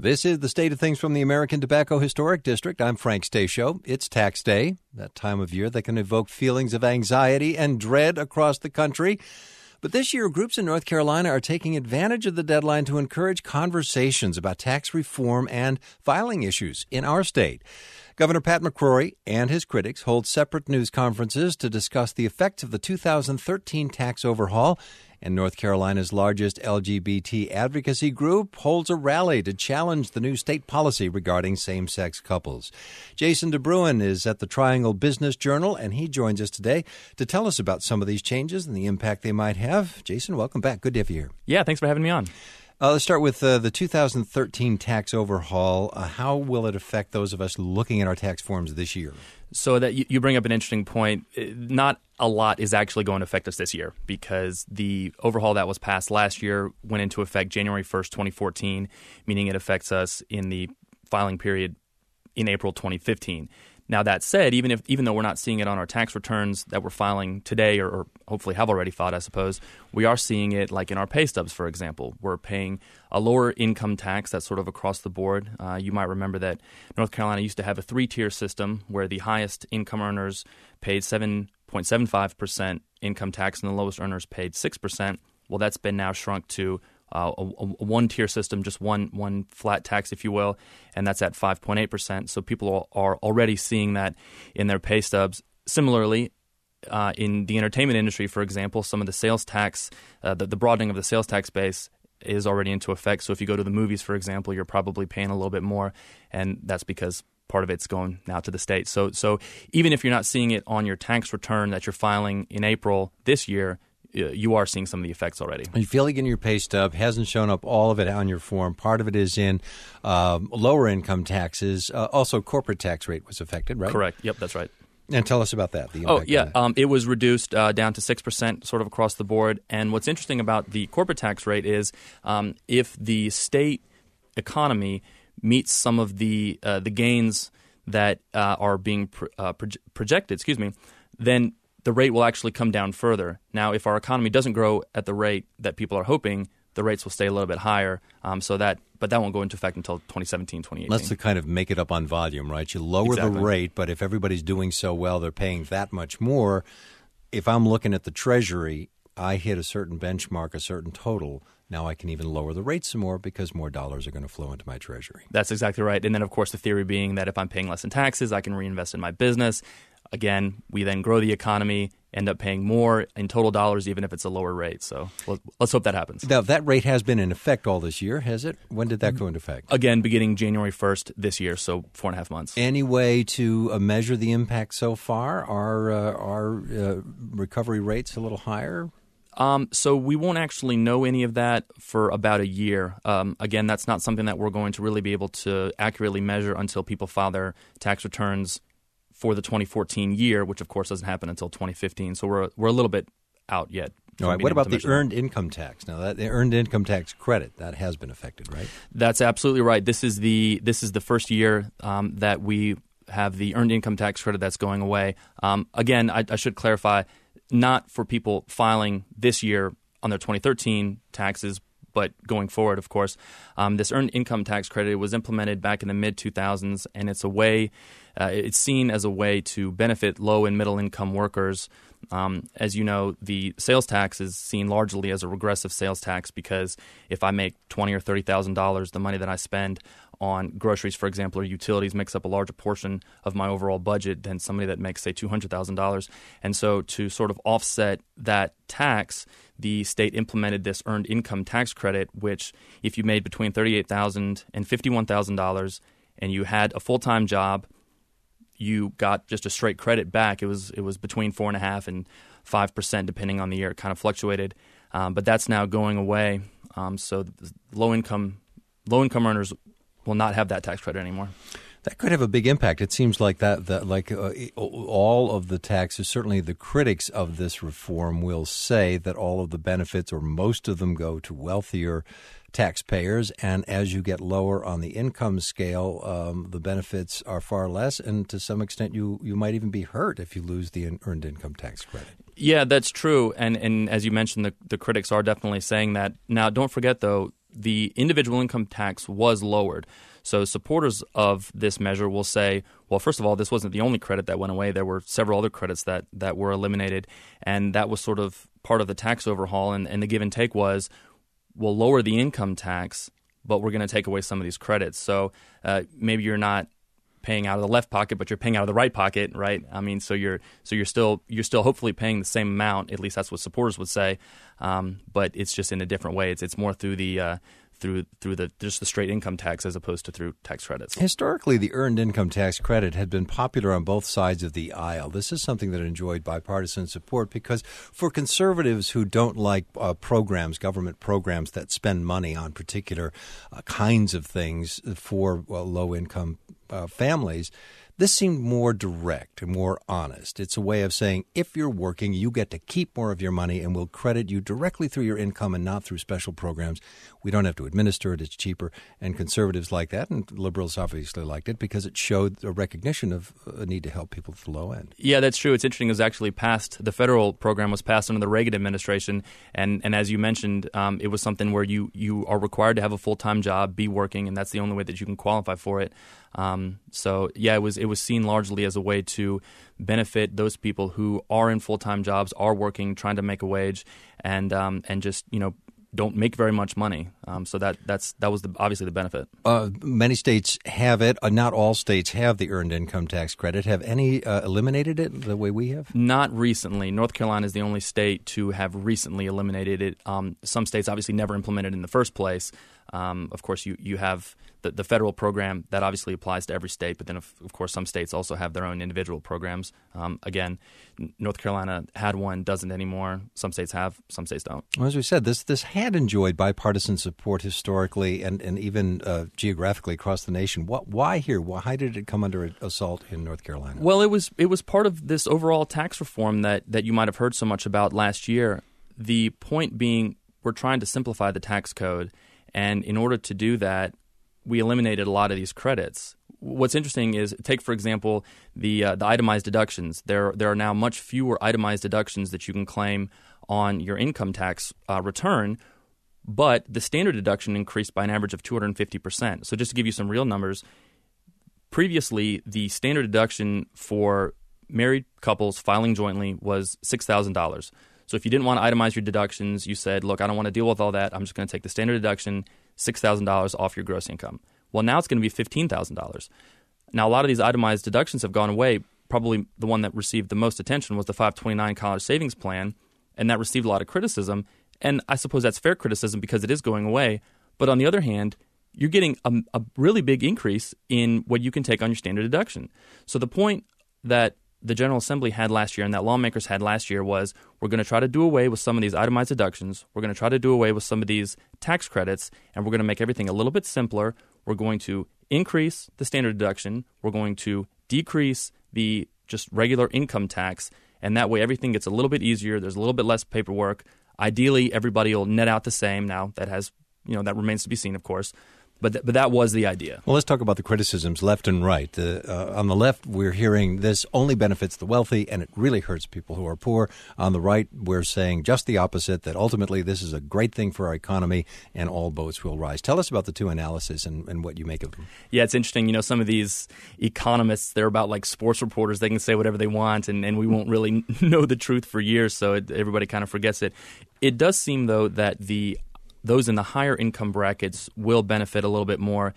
This is the state of things from the American Tobacco Historic District. I'm Frank Stasio. It's tax day, that time of year that can evoke feelings of anxiety and dread across the country. But this year, groups in North Carolina are taking advantage of the deadline to encourage conversations about tax reform and filing issues in our state. Governor Pat McCrory and his critics hold separate news conferences to discuss the effects of the 2013 tax overhaul. And North Carolina's largest LGBT advocacy group holds a rally to challenge the new state policy regarding same-sex couples. Jason DeBruin is at the Triangle Business Journal, and he joins us today to tell us about some of these changes and the impact they might have. Jason, welcome back. Good to have you here. Yeah, thanks for having me on. Let's start with the 2013 tax overhaul. How will it affect those of us looking at our tax forms this year? So that you bring up an interesting point. Not a lot is actually going to affect us this year because the overhaul that was passed last year went into effect January 1st, 2014, meaning it affects us in the filing period in April 2015. Now, that said, even though we're not seeing it on our tax returns that we're filing today or hopefully have already filed, I suppose, we are seeing it like in our pay stubs, for example. We're paying a lower income tax that's sort of across the board. You might remember that North Carolina used to have a three-tier system where the highest income earners paid 7.75% income tax and the lowest earners paid 6%. Well, that's been now shrunk to a one-tier system, just one flat tax, if you will, and that's at 5.8%. So people are already seeing that in their pay stubs. Similarly, in the entertainment industry, for example, some of the sales tax, the broadening of the sales tax base is already into effect. So if you go to the movies, for example, you're probably paying a little bit more, and that's because part of it's going now to the state. So even if you're not seeing it on your tax return that you're filing in April this year, you are seeing some of the effects already. You feel like in your pay stub hasn't shown up all of it on your form. Part of it is in lower income taxes. Also, corporate tax rate was affected, right? Correct. Yep, that's right. And tell us about that. It was reduced down to 6% sort of across the board. And what's interesting about the corporate tax rate is if the state economy meets some of the gains that are being projected, then the rate will actually come down further. Now, if our economy doesn't grow at the rate that people are hoping, the rates will stay a little bit higher. But that won't go into effect until 2017, 2018. Let's kind of make it up on volume, right? You lower the rate, but if everybody's doing so well, they're paying that much more. If I'm looking at the Treasury, I hit a certain benchmark, a certain total. Now I can even lower the rate some more because more dollars are going to flow into my Treasury. That's exactly right. And then, of course, the theory being that if I'm paying less in taxes, I can reinvest in my business. Again, we then grow the economy, end up paying more in total dollars, even if it's a lower rate. So let's hope that happens. Now, that rate has been in effect all this year, has it? When did that go into effect? Again, beginning January 1st this year, so 4.5 months. Any way to measure the impact so far? Are recovery rates a little higher? So we won't actually know any of that for about a year. Again, that's not something that we're going to really be able to accurately measure until people file their tax returns for the 2014 year, which of course doesn't happen until 2015. So we're a little bit out yet. All right. What about the earned income tax? Now, the earned income tax credit, that has been affected, right? That's absolutely right. This is the first year that we have the earned income tax credit that's going away. Again, I should clarify, not for people filing this year on their 2013 taxes, but going forward, of course. This earned income tax credit was implemented back in the mid-2000s, and it's seen as a way to benefit low- and middle-income workers. As you know, the sales tax is seen largely as a regressive sales tax because if I make $20,000 or $30,000, the money that I spend on groceries, for example, or utilities makes up a larger portion of my overall budget than somebody that makes, say, $200,000. And so to sort of offset that tax, the state implemented this earned income tax credit, which if you made between $38,000 and $51,000 and you had a full-time job, you got just a straight credit back. It was between 4.5% and 5%, depending on the year. It kind of fluctuated, but that's now going away. So low income earners will not have that tax credit anymore. That could have a big impact. It seems like all of the taxes, certainly the critics of this reform will say that all of the benefits or most of them go to wealthier taxpayers, and as you get lower on the income scale, the benefits are far less, and to some extent you might even be hurt if you lose the earned income tax credit. Yeah, that's true, and as you mentioned, the critics are definitely saying that. Now, don't forget, though, the individual income tax was lowered. So supporters of this measure will say, well, first of all, this wasn't the only credit that went away. There were several other credits that were eliminated, and that was sort of part of the tax overhaul. And the give and take was, we'll lower the income tax, but we're going to take away some of these credits. So maybe you're not paying out of the left pocket, but you're paying out of the right pocket, right? I mean, so you're still hopefully paying the same amount. At least that's what supporters would say, but it's just in a different way. It's more through the just the straight income tax as opposed to through tax credits. Historically, the earned income tax credit had been popular on both sides of the aisle. This is something that enjoyed bipartisan support because for conservatives who don't like government programs that spend money on particular kinds of things for low-income families, this seemed more direct and more honest. It's a way of saying, if you're working, you get to keep more of your money and we'll credit you directly through your income and not through special programs. We don't have to administer it. It's cheaper. And conservatives like that, and liberals obviously liked it because it showed a recognition of a need to help people at the low end. Yeah, that's true. It's interesting. It was actually passed. The federal program was passed under the Reagan administration. And as you mentioned, it was something where you are required to have a full-time job, be working, and that's the only way that you can qualify for it. So yeah, it was seen largely as a way to benefit those people who are in full-time jobs, are working, trying to make a wage, and just don't make very much money. So that was obviously the benefit. Many states have it. Not all states have the earned income tax credit. Have any eliminated it the way we have? Not recently. North Carolina is the only state to have recently eliminated it. Some states obviously never implemented it in the first place. Of course, you have the federal program that obviously applies to every state, but then of course some states also have their own individual programs. Again, North Carolina had one, doesn't anymore. Some states have, some states don't. Well, as we said, this had enjoyed bipartisan support historically and even geographically across the nation. Why here? Why did it come under assault in North Carolina? Well, it was part of this overall tax reform that you might have heard so much about last year. The point being, we're trying to simplify the tax code. And in order to do that, we eliminated a lot of these credits. What's interesting is, take, for example, the itemized deductions. There are now much fewer itemized deductions that you can claim on your income tax return, but the standard deduction increased by an average of 250%. So just to give you some real numbers, previously the standard deduction for married couples filing jointly was $6,000. So if you didn't want to itemize your deductions, you said, look, I don't want to deal with all that. I'm just going to take the standard deduction, $6,000 off your gross income. Well, now it's going to be $15,000. Now, a lot of these itemized deductions have gone away. Probably the one that received the most attention was the 529 college savings plan, and that received a lot of criticism. And I suppose that's fair criticism because it is going away. But on the other hand, you're getting a really big increase in what you can take on your standard deduction. So the point that the General Assembly had last year and that lawmakers had last year was, we're going to try to do away with some of these itemized deductions. We're going to try to do away with some of these tax credits, and we're going to make everything a little bit simpler. We're going to increase the standard deduction. We're going to decrease the just regular income tax, and that way everything gets a little bit easier. There's a little bit less paperwork. Ideally, everybody will net out the same. Now, that remains to be seen, of course. But that was the idea. Well, let's talk about the criticisms left and right. On the left, we're hearing this only benefits the wealthy, and it really hurts people who are poor. On the right, we're saying just the opposite, that ultimately this is a great thing for our economy and all boats will rise. Tell us about the two analyses and what you make of them. Yeah, it's interesting. Some of these economists, they're about like sports reporters. They can say whatever they want, and we won't really know the truth for years, so everybody kind of forgets it. It does seem, though, that those in the higher income brackets will benefit a little bit more.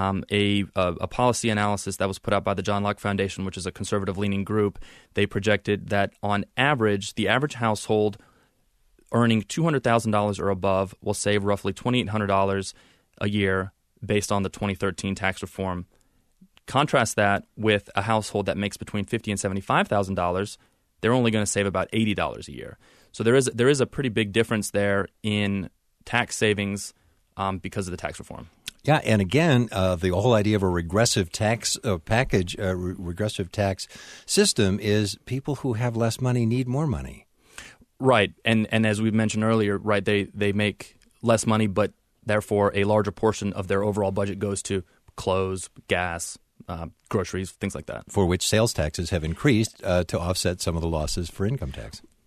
A policy analysis that was put out by the John Locke Foundation, which is a conservative-leaning group, they projected that on average, the average household earning $200,000 or above will save roughly $2,800 a year based on the 2013 tax reform. Contrast that with a household that makes between $50,000 and $75,000, they're only going to save about $80 a year. So there is a pretty big difference there in tax savings because of the tax reform. Yeah, and again, the whole idea of a regressive tax regressive tax system is people who have less money need more money. Right, and as we mentioned earlier, right, they make less money, but therefore a larger portion of their overall budget goes to clothes, gas, groceries, things like that. For which sales taxes have increased to offset some of the losses for income tax.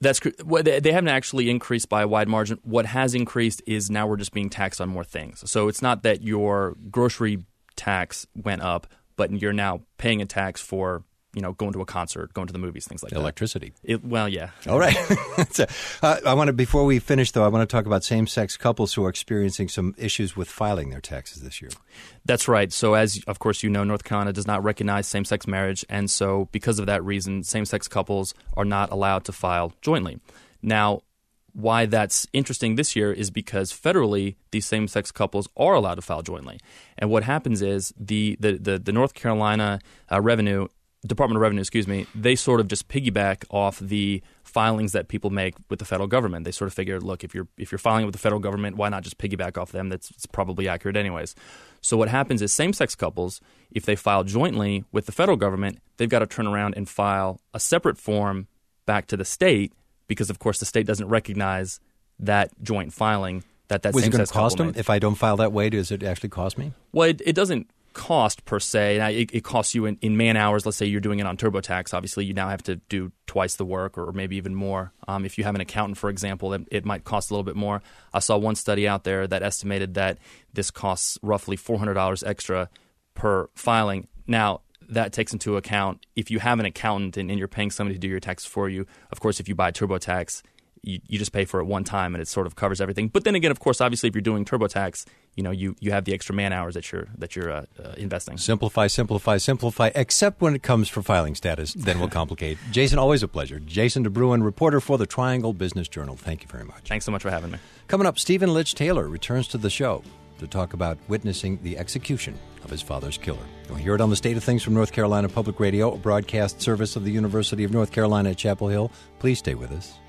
Well, they haven't actually increased by a wide margin. What has increased is now we're just being taxed on more things. So it's not that your grocery tax went up, but you're now paying a tax for going to a concert, going to the movies, things like that. Electricity. Well, yeah. All right. Before we finish, though, I want to talk about same-sex couples who are experiencing some issues with filing their taxes this year. That's right. So as, of course, North Carolina does not recognize same-sex marriage. And so because of that reason, same-sex couples are not allowed to file jointly. Now, why that's interesting this year is because federally, these same-sex couples are allowed to file jointly. And what happens is the North Carolina Department of Revenue, they sort of just piggyback off the filings that people make with the federal government. They sort of figure, look, if you're filing with the federal government, why not just piggyback off them? It's probably accurate anyways. So what happens is same-sex couples, if they file jointly with the federal government, they've got to turn around and file a separate form back to the state because, of course, the state doesn't recognize that joint filing that same-sex couple made. Was it going to cost them? If I don't file that way, does it actually cost me? Well, it doesn't cost per se. Now, it costs you in man hours. Let's say you're doing it on TurboTax. Obviously, you now have to do twice the work or maybe even more. If you have an accountant, for example, it might cost a little bit more. I saw one study out there that estimated that this costs roughly $400 extra per filing. Now, that takes into account if you have an accountant and you're paying somebody to do your taxes for you. Of course, if you buy TurboTax, you just pay for it one time and it sort of covers everything. But then again, of course, obviously, if you're doing TurboTax, you have the extra man hours that you're investing. Simplify, except when it comes for filing status. Then we'll complicate. Jason, always a pleasure. Jason DeBruin, reporter for the Triangle Business Journal. Thank you very much. Thanks so much for having me. Coming up, Stephen Litch Taylor returns to the show to talk about witnessing the execution of his father's killer. You'll hear it on the State of Things from North Carolina Public Radio, a broadcast service of the University of North Carolina at Chapel Hill. Please stay with us.